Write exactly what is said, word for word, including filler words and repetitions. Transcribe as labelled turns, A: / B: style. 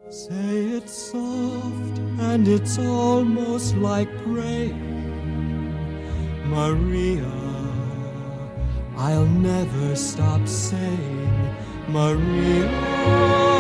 A: Say it soft, and it's almost like praying. Maria, I'll never stop saying, Maria.